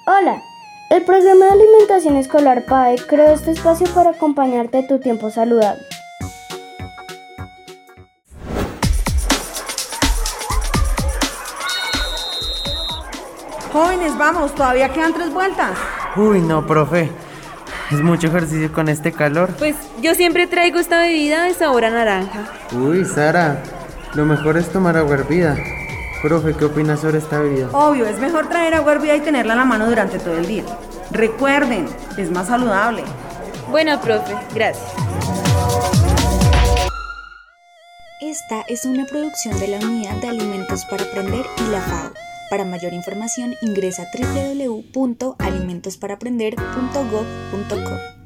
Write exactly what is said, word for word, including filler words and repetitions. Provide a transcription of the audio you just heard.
Hola, el programa de alimentación escolar P A E creó este espacio para acompañarte en tu tiempo saludable. Jóvenes, vamos, todavía quedan tres vueltas. Uy, no, profe. Es mucho ejercicio con este calor. Pues yo siempre traigo esta bebida de sabor a naranja. Uy, Sara, lo mejor es tomar agua hervida. Profe, ¿qué opinas sobre esta bebida? Obvio, es mejor traer agua hervida y tenerla en la mano durante todo el día. Recuerden, es más saludable. Bueno, profe, gracias. Esta es una producción de la Unidad de Alimentos para Aprender y la FAO. Para mayor información ingresa a doble u doble u doble u punto alimentos para aprender punto gob punto co.